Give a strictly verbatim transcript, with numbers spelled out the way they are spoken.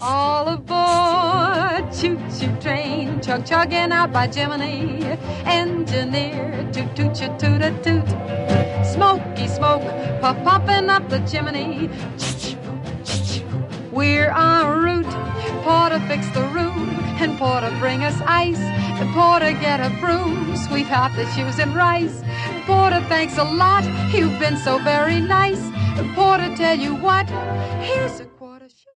All aboard, choo-choo train, chug-chugging out by Jiminy. Engineer, toot-toot-toot-toot. Smoky smoke, puff-puffing up the chimney. We're en route, Porter fix the room, and Porter bring us ice. Porter get a broom, sweep out the shoes and rice. Porter, thanks a lot, you've been so very nice. Porter, tell you what, here's a